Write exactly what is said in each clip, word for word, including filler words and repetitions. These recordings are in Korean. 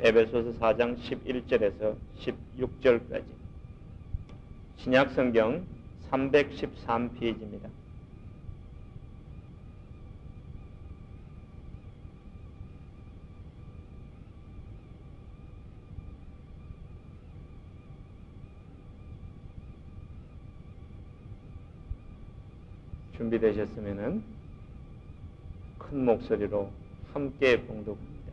에베소서 사 장 십일 절에서 십육 절까지 신약성경 삼백십삼 페이지입니다. 준비되셨으면 큰 목소리로 함께 봉독합니다.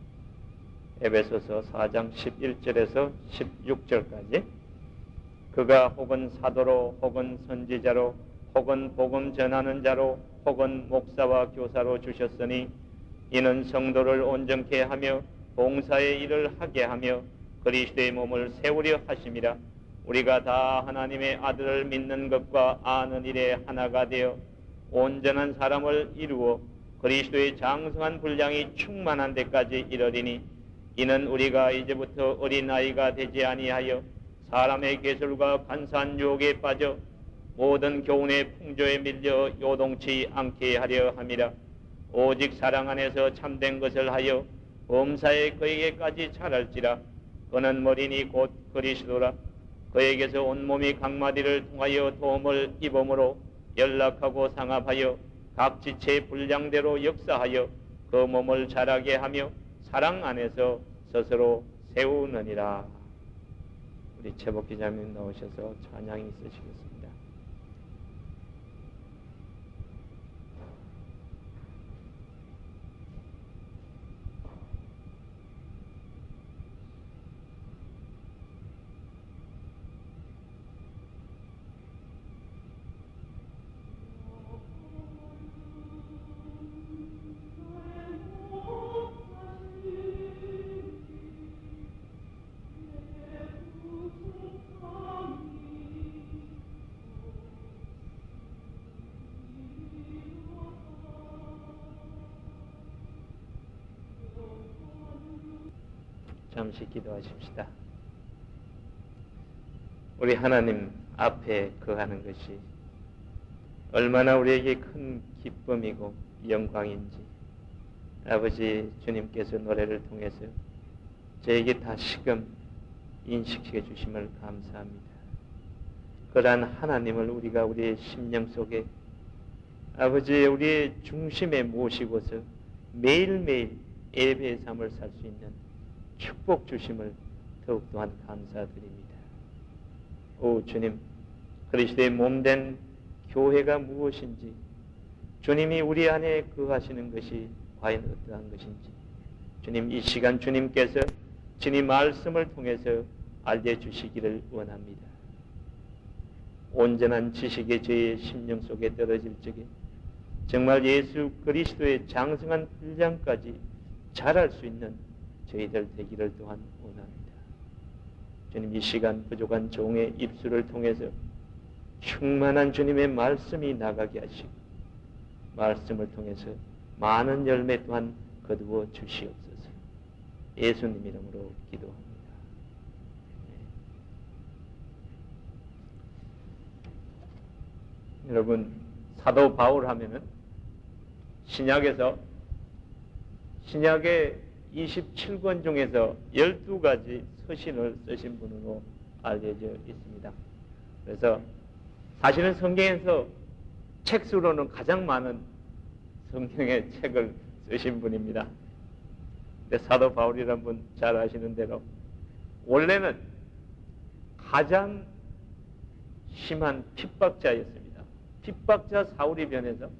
에베소서 사 장 십일 절에서 십육 절까지 그가 혹은 사도로 혹은 선지자로 혹은 복음 전하는 자로 혹은 목사와 교사로 주셨으니 이는 성도를 온전케 하며 봉사의 일을 하게 하며 그리스도의 몸을 세우려 하심이라. 우리가 다 하나님의 아들을 믿는 것과 아는 일에 하나가 되어 온전한 사람을 이루어 그리스도의 장성한 분량이 충만한 데까지 이르리니 이는 우리가 이제부터 어린아이가 되지 아니하여 사람의 계술과 간사한 유혹에 빠져 모든 교훈의 풍조에 밀려 요동치 않게 하려 함이라. 오직 사랑 안에서 참된 것을 하여 범사에 그에게까지 자랄지라. 그는 머리니 곧 그리스도라. 그에게서 온몸이 각마디를 통하여 도움을 입음으로 연락하고 상합하여 각 지체의 분량대로 역사하여 그 몸을 자라게 하며 사랑 안에서 스스로 세우느니라. 우리 최복 기자님 나오셔서 찬양이 있으시겠습니다. 잠시 기도하십시다. 우리 하나님 앞에 거하는 것이 얼마나 우리에게 큰 기쁨이고 영광인지 아버지 주님께서 노래를 통해서 저에게 다시금 인식시켜 주심을 감사합니다. 그러한 하나님을 우리가 우리의 심령 속에 아버지 우리의 중심에 모시고서 매일매일 예배의 삶을 살 수 있는 축복 주심을 더욱 또한 감사드립니다. 오 주님, 그리스도의 몸된 교회가 무엇인지, 주님이 우리 안에 거하시는 것이 과연 어떠한 것인지 주님 이 시간 주님께서 주님 말씀을 통해서 알려주시기를 원합니다. 온전한 지식이 저의 심령 속에 떨어질 적에 정말 예수 그리스도의 장성한 분량까지 자랄 수 있는 저희들 되기를 또한 원합니다. 주님 이 시간 부족한 종의 입술을 통해서 충만한 주님의 말씀이 나가게 하시고 말씀을 통해서 많은 열매 또한 거두어 주시옵소서. 예수님 이름으로 기도합니다. 네. 여러분 사도 바울 하면은 신약에서 신약의 이십칠 권 중에서 열두 가지 서신을 쓰신 분으로 알려져 있습니다. 그래서 사실은 성경에서 책수로는 가장 많은 성경의 책을 쓰신 분입니다. 근데 사도 바울이라는 분 잘 아시는 대로 원래는 가장 심한 핍박자였습니다. 핍박자 사울이 변해서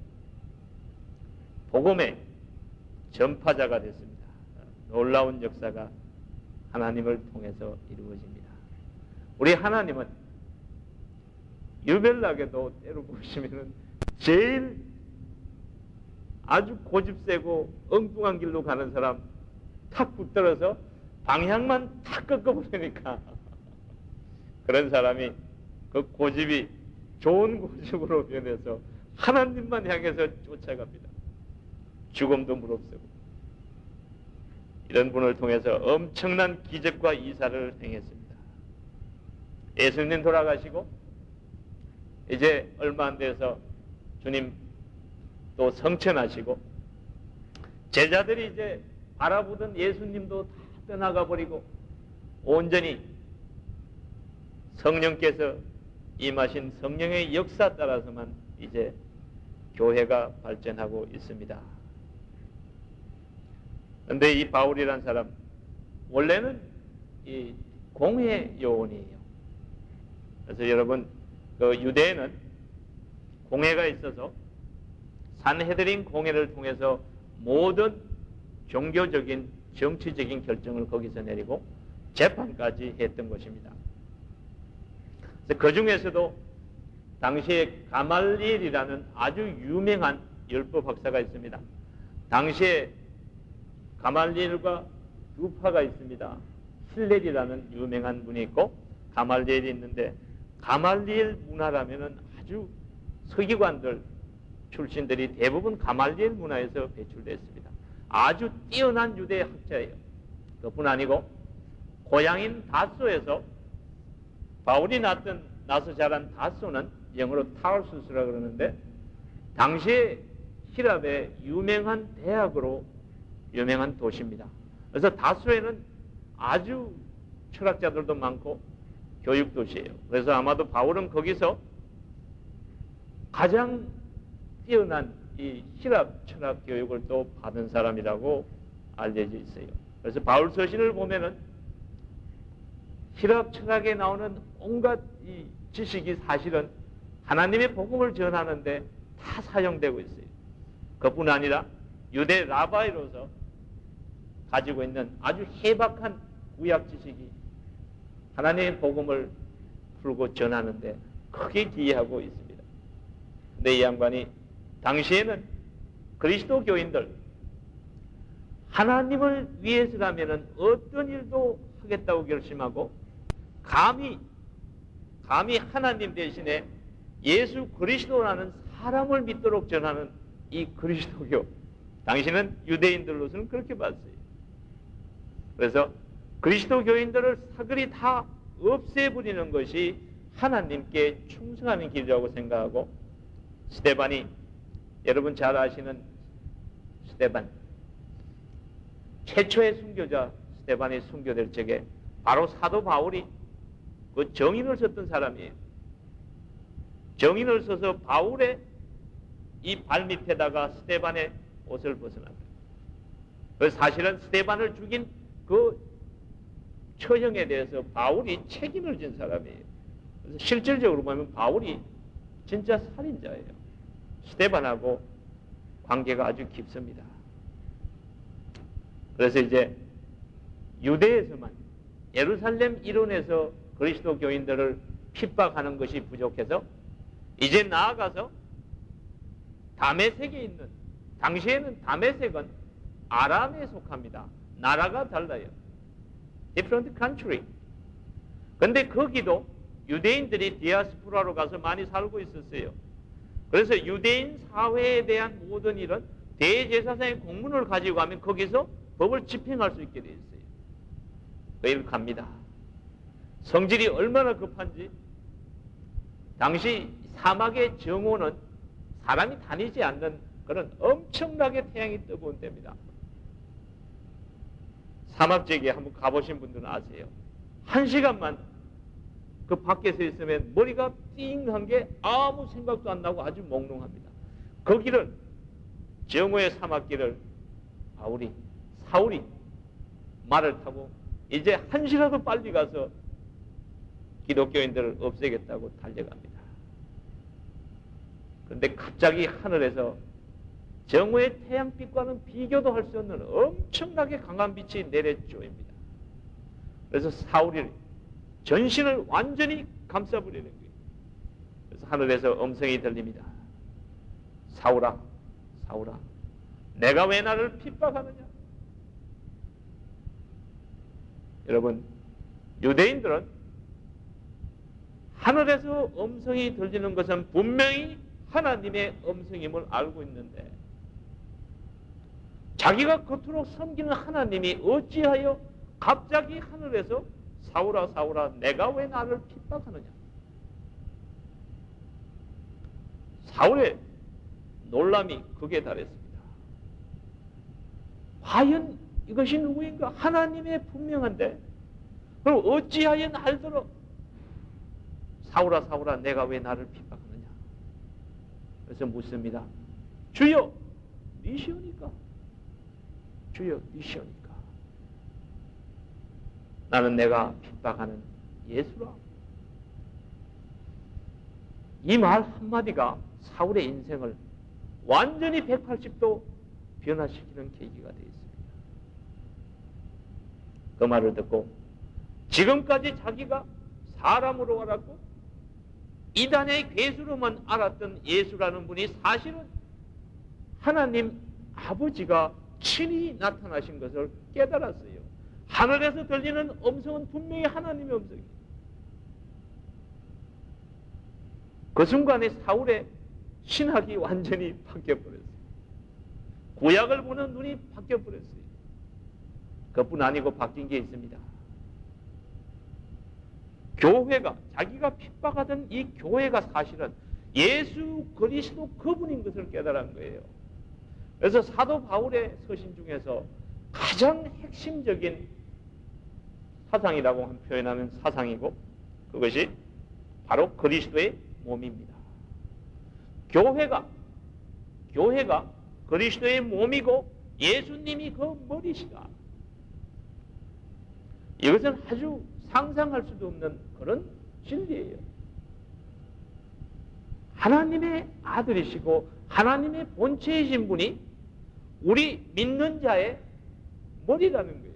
복음의 전파자가 됐습니다. 놀라운 역사가 하나님을 통해서 이루어집니다. 우리 하나님은 유별나게도 때로 보시면은 제일 아주 고집세고 엉뚱한 길로 가는 사람 탁 붙들어서 방향만 탁 꺾어버리니까 그런 사람이 그 고집이 좋은 고집으로 변해서 하나님만 향해서 쫓아갑니다. 죽음도 무릅쓰고 이런 분을 통해서 엄청난 기적과 이사를 행했습니다. 예수님 돌아가시고 이제 얼마 안 돼서 주님 또 성천하시고 제자들이 이제 알아보던 예수님도 다 떠나가 버리고 온전히 성령께서 임하신 성령의 역사 따라서만 이제 교회가 발전하고 있습니다. 그런데 이 바울이라는 사람 원래는 이 공회 요원이에요. 그래서 여러분 그 유대에는 공회가 있어서 산헤드린 공회를 통해서 모든 종교적인 정치적인 결정을 거기서 내리고 재판까지 했던 것입니다. 그 중에서도 당시에 가말리엘이라는 아주 유명한 율법 학사가 있습니다. 당시에 가말리엘과 두 파가 있습니다. 힐렐이라는 유명한 분이 있고 가말리엘이 있는데, 가말리엘 문화라면은 아주 서기관들 출신들이 대부분 가말리엘 문화에서 배출됐습니다. 아주 뛰어난 유대 학자예요. 그뿐 아니고 고향인 다소에서 바울이 낳던 나서 자란 다소는 영어로 타르수스라 그러는데 당시에 히랍의 유명한 대학으로 유명한 도시입니다. 그래서 다소에는 아주 철학자들도 많고 교육 도시예요. 그래서 아마도 바울은 거기서 가장 뛰어난 이 히랍 철학 교육을 또 받은 사람이라고 알려져 있어요. 그래서 바울 서신을 보면은 히랍 철학에 나오는 온갖 이 지식이 사실은 하나님의 복음을 전하는데 다 사용되고 있어요. 그뿐 아니라 유대 라바이로서 가지고 있는 아주 해박한 구약 지식이 하나님의 복음을 풀고 전하는데 크게 기여하고 있습니다. 근데 이 양반이 당시에는 그리스도 교인들 하나님을 위해서라면 어떤 일도 하겠다고 결심하고 감히 감히 하나님 대신에 예수 그리스도라는 사람을 믿도록 전하는 이 그리스도교, 당신은 유대인들로서는 그렇게 봤어요. 그래서 그리스도 교인들을 사그리 다 없애버리는 것이 하나님께 충성하는 길이라고 생각하고, 스데반이, 여러분 잘 아시는 스데반, 최초의 순교자 스데반이 순교될 적에 바로 사도 바울이 그 정인을 썼던 사람이에요. 정인을 써서 바울의 이 발밑에다가 스데반의 옷을 벗어났다. 그래서 사실은 스데반을 죽인 그 처형에 대해서 바울이 책임을 진 사람이에요. 그래서 실질적으로 보면 바울이 진짜 살인자예요. 스데반하고 관계가 아주 깊습니다. 그래서 이제 유대에서만, 예루살렘 이론에서 그리스도 교인들을 핍박하는 것이 부족해서 이제 나아가서 다메섹에 있는, 당시에는 다메섹은 아람에 속합니다. 나라가 달라요. different country. 근데 거기도 유대인들이 디아스포라로 가서 많이 살고 있었어요. 그래서 유대인 사회에 대한 모든 일은 대제사장의 공문을 가지고 가면 거기서 법을 집행할 수 있게 되어 있어요. 매일 갑니다. 성질이 얼마나 급한지, 당시 사막의 정오는 사람이 다니지 않는 그런 엄청나게 태양이 뜨거운 때입니다. 사막 지역에 한번 가보신 분들은 아세요. 한 시간만 그 밖에서 있으면 머리가 띵한 게 아무 생각도 안 나고 아주 몽롱합니다. 그 길을, 정오의 사막길을 바울이, 사울이 말을 타고 이제 한 시라도 빨리 가서 기독교인들을 없애겠다고 달려갑니다. 그런데 갑자기 하늘에서 정오의 태양빛과는 비교도 할 수 없는 엄청나게 강한 빛이 내려쪼입니다. 그래서 사울이 전신을 완전히 감싸버리는 거예요. 그래서 하늘에서 음성이 들립니다. 사울아, 사울아, 내가 왜 나를 핍박하느냐? 여러분, 유대인들은 하늘에서 음성이 들리는 것은 분명히 하나님의 음성임을 알고 있는데 자기가 겉으로 섬기는 하나님이 어찌하여 갑자기 하늘에서 사울아 사울아 내가 왜 나를 핍박하느냐? 사울의 놀람이 극에 달했습니다. 과연 이것이 누구인가? 하나님의 분명한데 그럼 어찌하여 날더러 사울아 사울아 내가 왜 나를 핍박하느냐? 그래서 묻습니다. 주여 니시오니까? 주여 니시오니까? 나는 내가 핍박하는 예수라. 이 말 한마디가 사울의 인생을 완전히 백팔십 도 변화시키는 계기가 되었습니다. 그 말을 듣고 지금까지 자기가 사람으로 알았고 이단의 괴수로만 알았던 예수라는 분이 사실은 하나님 아버지가 친히 나타나신 것을 깨달았어요. 하늘에서 들리는 음성은 분명히 하나님의 음성이에요. 그 순간에 사울의 신학이 완전히 바뀌어버렸어요. 구약을 보는 눈이 바뀌어버렸어요. 그뿐 아니고 바뀐 게 있습니다. 교회가, 자기가 핍박하던 이 교회가 사실은 예수 그리스도 그분인 것을 깨달은 거예요. 그래서 사도 바울의 서신 중에서 가장 핵심적인 사상이라고 표현하는 사상이고 그것이 바로 그리스도의 몸입니다. 교회가 교회가 그리스도의 몸이고 예수님이 그 머리시다. 이것은 아주 상상할 수도 없는 그런 진리예요. 하나님의 아들이시고 하나님의 본체이신 분이 우리 믿는 자의 머리라는 거예요.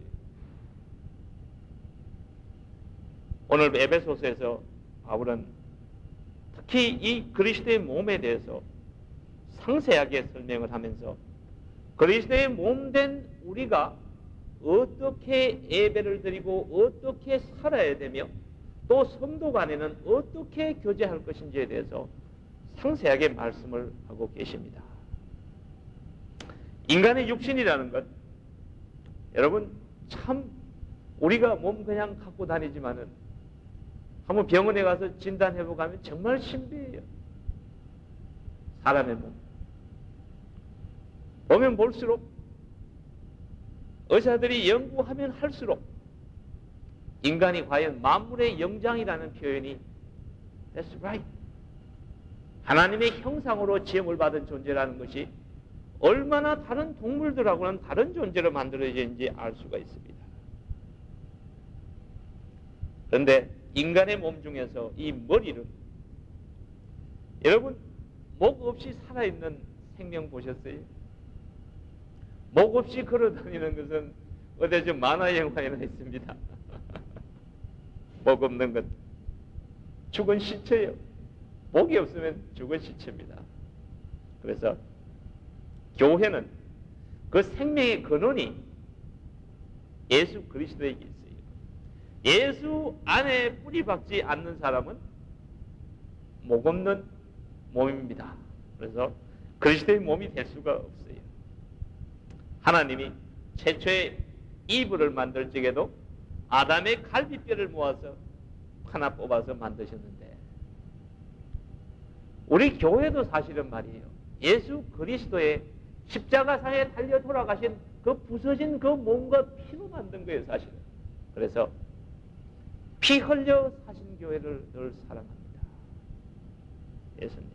오늘 에베소서에서 바울은 특히 이 그리스도의 몸에 대해서 상세하게 설명을 하면서 그리스도의 몸된 우리가 어떻게 예배를 드리고 어떻게 살아야 되며 또 성도 간에는 어떻게 교제할 것인지에 대해서 상세하게 말씀을 하고 계십니다. 인간의 육신이라는 것 여러분 참 우리가 몸 그냥 갖고 다니지만은 한번 병원에 가서 진단해보고 하면 정말 신비해요. 사람의 몸. 보면 볼수록 의사들이 연구하면 할수록 인간이 과연 만물의 영장이라는 표현이 That's right. 하나님의 형상으로 지음을 받은 존재라는 것이 얼마나 다른 동물들하고는 다른 존재로 만들어졌는지 알 수가 있습니다. 그런데 인간의 몸 중에서 이 머리를 여러분 목 없이 살아있는 생명 보셨어요? 목 없이 걸어다니는 것은 어디 좀 만화 영화에나 있습니다. 목 없는 것 죽은 시체예요. 목이 없으면 죽은 시체입니다. 그래서 교회는 그 생명의 근원이 예수 그리스도에게 있어요. 예수 안에 뿌리 박지 않는 사람은 목 없는 몸입니다. 그래서 그리스도의 몸이 될 수가 없어요. 하나님이 최초의 이브를 만들 적에도 아담의 갈비뼈를 모아서 하나 뽑아서 만드셨는데 우리 교회도 사실은 말이에요. 예수 그리스도의 십자가상에 달려 돌아가신 그 부서진 그 몸과 피로 만든 거예요, 사실은. 그래서 피 흘려 사신 교회를 늘 사랑합니다. 예수님.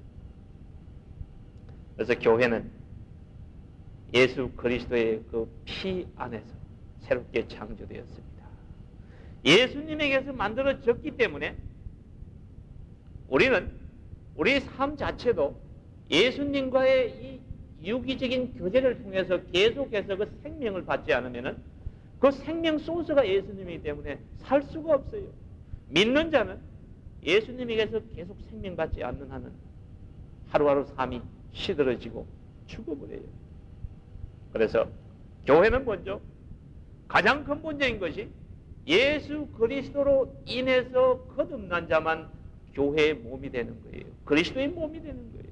그래서 교회는 예수 그리스도의 그 피 안에서 새롭게 창조되었습니다. 예수님에게서 만들어졌기 때문에 우리는 우리의 삶 자체도 예수님과의 이 유기적인 교제를 통해서 계속해서 그 생명을 받지 않으면 그 생명 소스가 예수님이기 때문에 살 수가 없어요. 믿는 자는 예수님에게서 계속 생명받지 않는 한은 하루하루 삶이 시들어지고 죽어버려요. 그래서 교회는 먼저 가장 근본적인 것이 예수 그리스도로 인해서 거듭난 자만 교회의 몸이 되는 거예요. 그리스도의 몸이 되는 거예요.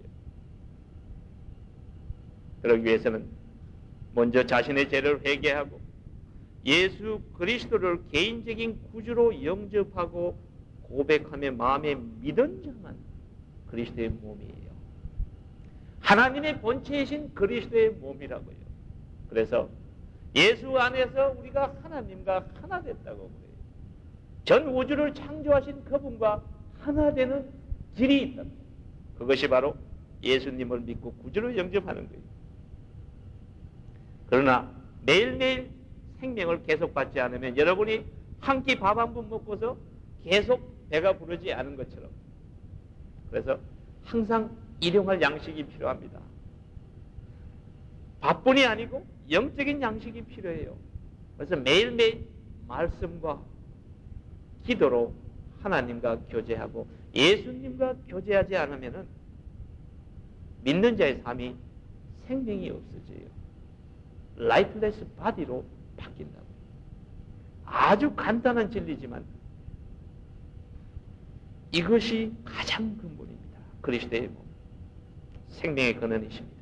그러기 위해서는 먼저 자신의 죄를 회개하고 예수 그리스도를 개인적인 구주로 영접하고 고백하며 마음에 믿은 자만 그리스도의 몸이에요. 하나님의 본체이신 그리스도의 몸이라고요. 그래서 예수 안에서 우리가 하나님과 하나 됐다고 그래요. 전 우주를 창조하신 그분과 하나 되는 길이 있다. 그것이 바로 예수님을 믿고 구주를 영접하는 거예요. 그러나 매일매일 생명을 계속 받지 않으면 여러분이 한 끼 밥 한 번 먹고서 계속 배가 부르지 않은 것처럼, 그래서 항상 일용할 양식이 필요합니다. 밥뿐이 아니고 영적인 양식이 필요해요. 그래서 매일매일 말씀과 기도로 하나님과 교제하고 예수님과 교제하지 않으면 믿는 자의 삶이 생명이 없어져요. 라이프레스 바디로 바뀐다고. 아주 간단한 진리지만 이것이 가장 근본입니다. 그리스도의 몸, 생명의 근원이십니다.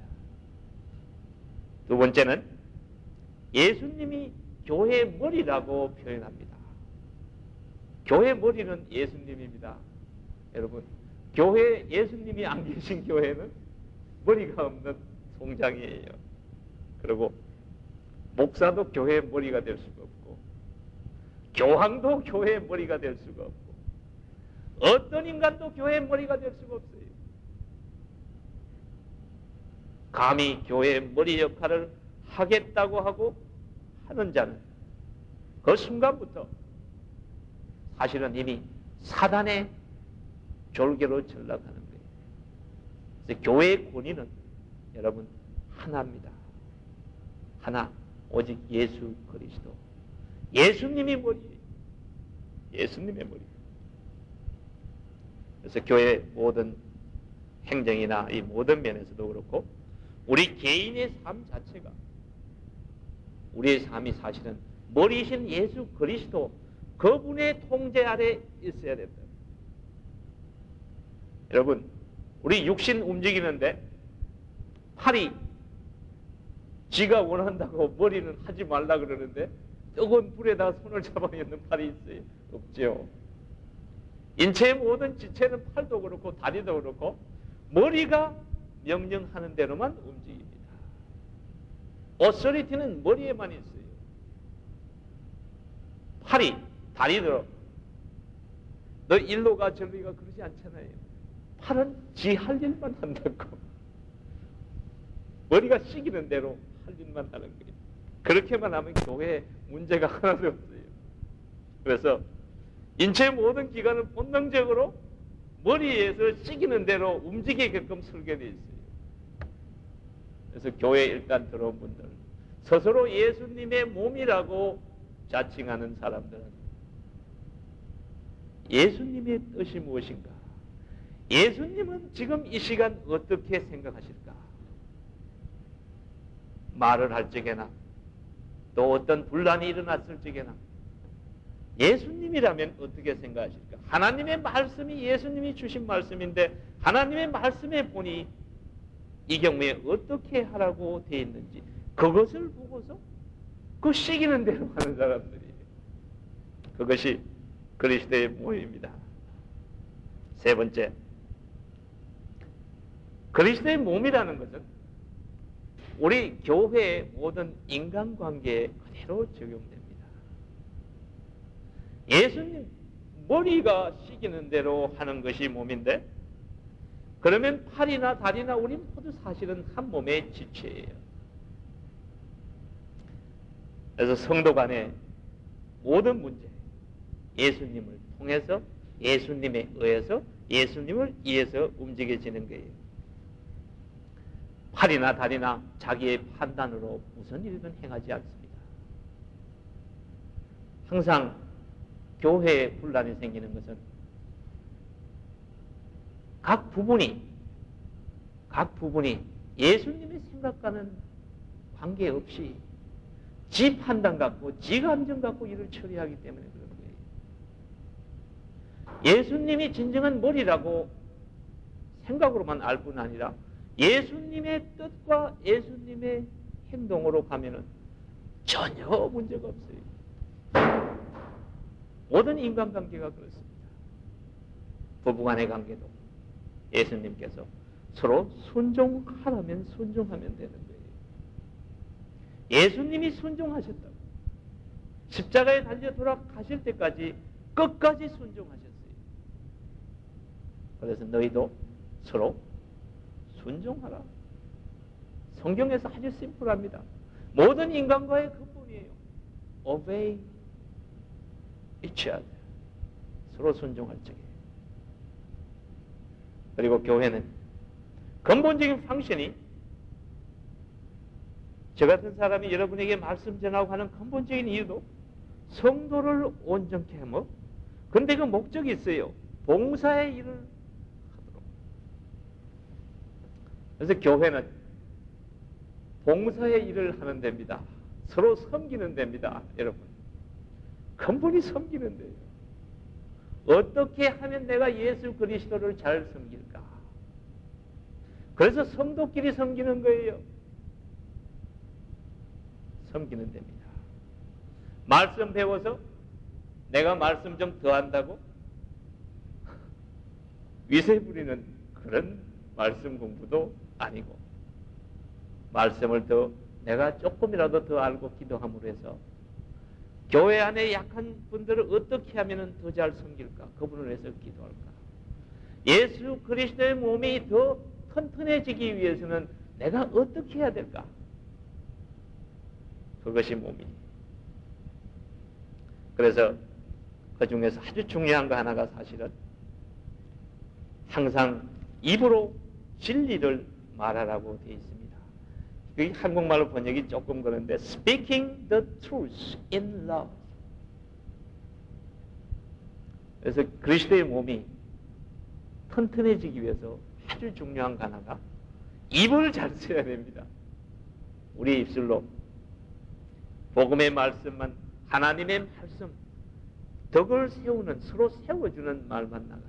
두 번째는 예수님이 교회의 머리라고 표현합니다. 교회 머리는 예수님입니다. 여러분, 교회 예수님이 안 계신 교회는 머리가 없는 송장이에요. 그리고 목사도 교회의 머리가 될 수가 없고, 교황도 교회의 머리가 될 수가 없고, 어떤 인간도 교회의 머리가 될 수가 없어요. 감히 교회의 머리 역할을 하겠다고 하고 하는 자는 그 순간부터 사실은 이미 사단의 졸개로 전락하는 거예요. 그래서 교회의 권위는 여러분 하나입니다. 하나, 오직 예수 그리스도. 예수님이 머리예요. 예수님의 머리. 그래서 교회의 모든 행정이나 이 모든 면에서도 그렇고 우리 개인의 삶 자체가, 우리의 삶이 사실은 머리이신 예수 그리스도 그분의 통제 아래 있어야 된다. 여러분, 우리 육신 움직이는데 팔이 지가 원한다고 머리는 하지 말라 그러는데 뜨거운 불에다가 손을 잡아놓는 팔이 있어요? 없죠. 인체의 모든 지체는 팔도 그렇고 다리도 그렇고 머리가 명령하는 대로만 움직입니다. 어서리티는 머리에만 있어요. 팔이, 다리도 너 일로 가 저리 가 그러지 않잖아요. 팔은 지 할 일만 한다고. 머리가 시키는 대로 할 일만 하는 거예요. 그렇게만 하면 교회에 문제가 하나도 없어요. 그래서 인체의 모든 기관은 본능적으로 머리에서 시키는 대로 움직이게끔 설계되어 있어요. 그래서 교회에 일단 들어온 분들, 스스로 예수님의 몸이라고 자칭하는 사람들은 예수님의 뜻이 무엇인가? 예수님은 지금 이 시간 어떻게 생각하실까? 말을 할 적에나 또 어떤 분란이 일어났을 적에나 예수님이라면 어떻게 생각하실까? 하나님의 말씀이 예수님이 주신 말씀인데 하나님의 말씀에 보니 이 경우에 어떻게 하라고 되어 있는지 그것을 보고서 그 시키는 대로 하는 사람들이에요. 그것이 그리스도의 모임입니다. 세 번째, 그리스도의 몸이라는 것은 우리 교회의 모든 인간관계에 그대로 적용됩니다. 예수님 머리가 시키는 대로 하는 것이 몸인데 그러면 팔이나 다리나 우리 모두 사실은 한 몸의 지체예요. 그래서 성도 간의 모든 문제, 예수님을 통해서 예수님에 의해서 예수님을 위해서 움직여지는 거예요. 팔이나 다리나 자기의 판단으로 무슨 일은 행하지 않습니다. 항상 교회에 분란이 생기는 것은 각 부분이 각 부분이 예수님의 생각과는 관계없이 지 판단 갖고 지 감정 갖고 일을 처리하기 때문에 그런 거예요. 예수님이 진정한 머리라고 생각으로만 알 뿐 아니라 예수님의 뜻과 예수님의 행동으로 가면은 전혀 문제가 없어요. 모든 인간관계가 그렇습니다. 부부간의 관계도 예수님께서 서로 순종하라면 순종하면 되는 거예요. 예수님이 순종하셨다고. 십자가에 달려 돌아가실 때까지 끝까지 순종하셨어요. 그래서 너희도 서로 순종하라. 성경에서 아주 심플합니다. 모든 인간과의 근본이에요. Obey each other. 서로 순종할 적에. 그리고 교회는 근본적인 펑션이 저 같은 사람이 여러분에게 말씀 전하고 하는 근본적인 이유도 성도를 온전케 하며, 근데 그 목적이 있어요. 봉사의 일을 하도록. 그래서 교회는 봉사의 일을 하는 데입니다. 서로 섬기는 데입니다. 여러분, 근본이 섬기는 데예요. 어떻게 하면 내가 예수 그리스도를 잘 섬길까? 그래서 성도끼리 섬기는 거예요. 섬기는 데입니다. 말씀 배워서 내가 말씀 좀 더 한다고 위세 부리는 그런 말씀 공부도 아니고, 말씀을 더 내가 조금이라도 더 알고 기도함으로 해서 교회 안에 약한 분들을 어떻게 하면 더 잘 섬길까? 그분을 위해서 기도할까? 예수 그리스도의 몸이 더 튼튼해지기 위해서는 내가 어떻게 해야 될까? 그것이 몸이. 그래서 그 중에서 아주 중요한 거 하나가 사실은 항상 입으로 진리를 말하라고 되어 있습니다. 그 한국말로 번역이 조금 그런데 speaking the truth in love. 그래서 그리스도의 몸이 튼튼해지기 위해서 아주 중요한 거 하나가 입을 잘 써야 됩니다. 우리 입술로 복음의 말씀만, 하나님의 말씀, 덕을 세우는, 서로 세워주는 말만 나가지.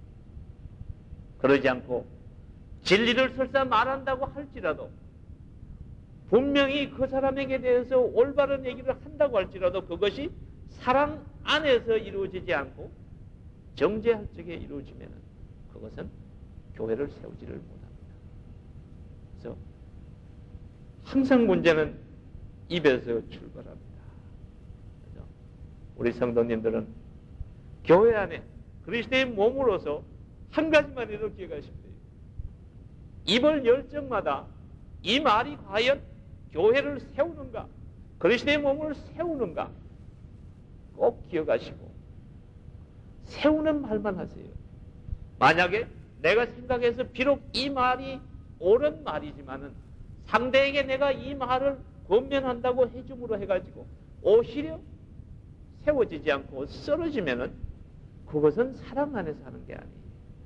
그러지 않고 진리를 설사 말한다고 할지라도, 분명히 그 사람에게 대해서 올바른 얘기를 한다고 할지라도 그것이 사랑 안에서 이루어지지 않고 정죄할 적에 이루어지면 그것은 교회를 세우지를 못합니다. 그래서 항상 문제는 입에서 출발합니다. 그래서 우리 성도님들은 교회 안에 그리스도의 몸으로서 한 가지만이라도 기억하시면 돼요. 입을 열 적마다 이 말이 과연 교회를 세우는가, 그리스도의 몸을 세우는가 꼭 기억하시고 세우는 말만 하세요. 만약에 내가 생각해서 비록 이 말이 옳은 말이지만은 상대에게 내가 이 말을 권면한다고 해줌으로 해가지고 오히려 세워지지 않고 쓰러지면은 그것은 사랑 안에서 하는 게 아니에요.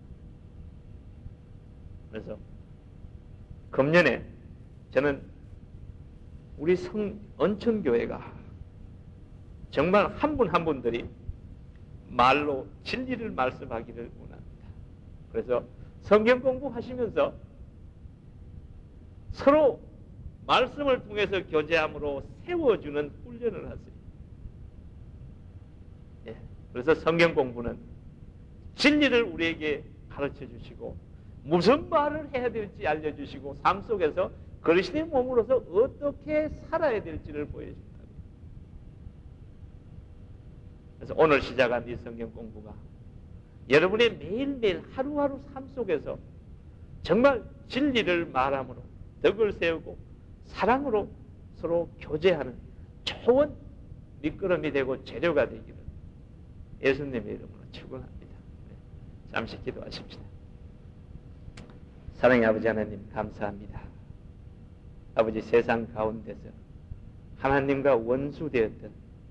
그래서 금년에 저는 우리 성 언천교회가 정말 한 분 한 분들이 말로 진리를 말씀하기를 원합니다. 그래서 성경 공부하시면서 서로 말씀을 통해서 교제함으로 세워주는 훈련을 하세요. 예, 그래서 성경 공부는 진리를 우리에게 가르쳐 주시고 무슨 말을 해야 될지 알려주시고 삶 속에서 그리스도의 몸으로서 어떻게 살아야 될지를 보여준다. 그래서 오늘 시작한 이 성경 공부가 여러분의 매일매일 하루하루 삶 속에서 정말 진리를 말함으로 덕을 세우고 사랑으로 서로 교제하는 좋은 밑거름이 되고 재료가 되기를 예수님의 이름으로 축원합니다. 네, 잠시 기도하십시다. 사랑의 아버지 하나님 감사합니다. 아버지, 세상 가운데서 하나님과 원수되었던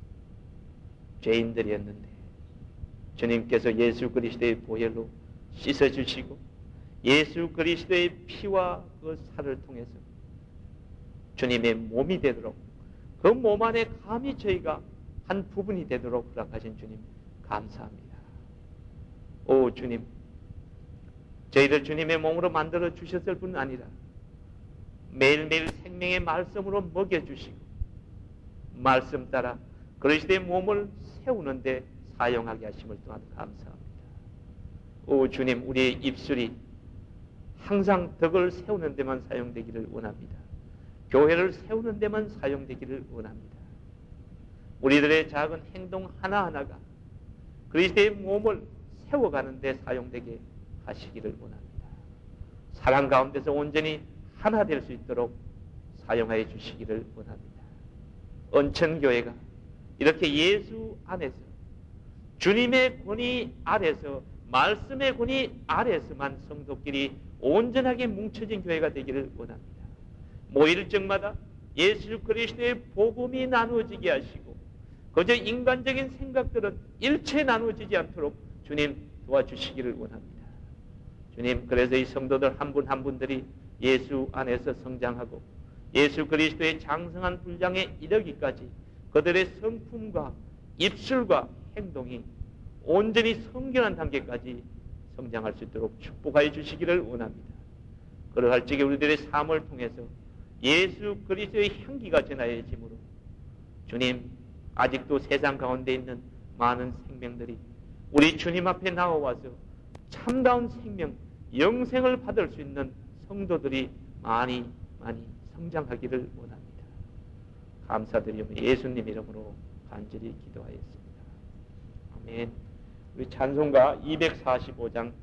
죄인들이었는데 주님께서 예수 그리스도의 보혈로 씻어주시고 예수 그리스도의 피와 그 살을 통해서 주님의 몸이 되도록, 그 몸 안에 감히 저희가 한 부분이 되도록 허락하신 주님 감사합니다. 오 주님, 저희를 주님의 몸으로 만들어 주셨을 뿐 아니라 매일매일 생명의 말씀으로 먹여주시고 말씀 따라 그리스도의 몸을 세우는데 사용하게 하심을 또한 감사합니다. 오 주님, 우리의 입술이 항상 덕을 세우는 데만 사용되기를 원합니다. 교회를 세우는 데만 사용되기를 원합니다. 우리들의 작은 행동 하나하나가 그리스도의 몸을 세워가는 데 사용되게 하시기를 원합니다. 사랑 가운데서 온전히 하나 될 수 있도록 사용하여 주시기를 원합니다. 은천교회가 이렇게 예수 안에서 주님의 권위 아래서 말씀의 권위 아래서만 성도끼리 온전하게 뭉쳐진 교회가 되기를 원합니다. 모일정마다 예수 그리스도의 복음이 나누어지게 하시고 그저 인간적인 생각들은 일체 나누어지지 않도록 주님 도와주시기를 원합니다. 주님, 그래서 이 성도들 한 분 한 분들이 예수 안에서 성장하고 예수 그리스도의 장성한 분량에 이르기까지 그들의 성품과 입술과 행동이 온전히 성결한 단계까지 성장할 수 있도록 축복하여 주시기를 원합니다. 그러할 적에 우리들의 삶을 통해서 예수 그리스도의 향기가 전하여지므로 주님, 아직도 세상 가운데 있는 많은 생명들이 우리 주님 앞에 나와와서 참다운 생명, 영생을 받을 수 있는 성도들이 많이 많이 성장하기를 원합니다. 감사드리며 예수님 이름으로 간절히 기도하였습니다. 아멘. 우리 찬송가 이백사십오 장